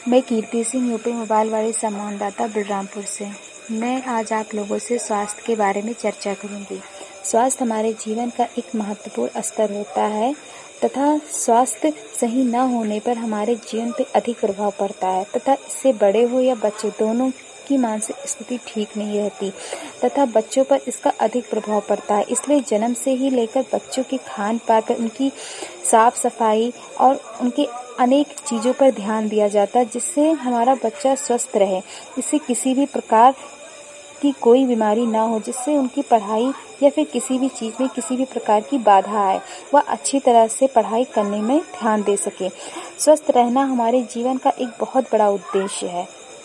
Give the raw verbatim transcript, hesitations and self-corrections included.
मैं कीर्ति Singh UP mobile वाली संवाददाता बलरामपुर से। मैं आज आप लोगों से स्वास्थ्य के बारे में चर्चा करूंगी। स्वास्थ्य हमारे जीवन का एक महत्वपूर्ण स्तर होता है तथा स्वास्थ्य सही न होने पर हमारे जीवन पर अधिक प्रभाव पड़ता है तथा इससे बड़े हो या बच्चे दोनों की मानसिक स्थिति ठीक नहीं रहती तथा बच्चों पर इसका अधिक प्रभाव पड़ता है। इसलिए जन्म से ही लेकर बच्चों के खान पान पर, उनकी साफ सफाई और उनके अनेक चीज़ों पर ध्यान दिया जाता है जिससे हमारा बच्चा स्वस्थ रहे, इससे किसी भी प्रकार की कोई बीमारी ना हो, जिससे उनकी पढ़ाई या फिर किसी भी चीज़ में किसी भी प्रकार की बाधा आए, वह अच्छी तरह से पढ़ाई करने में ध्यान दे सके। स्वस्थ रहना हमारे जीवन का एक बहुत बड़ा उद्देश्य है।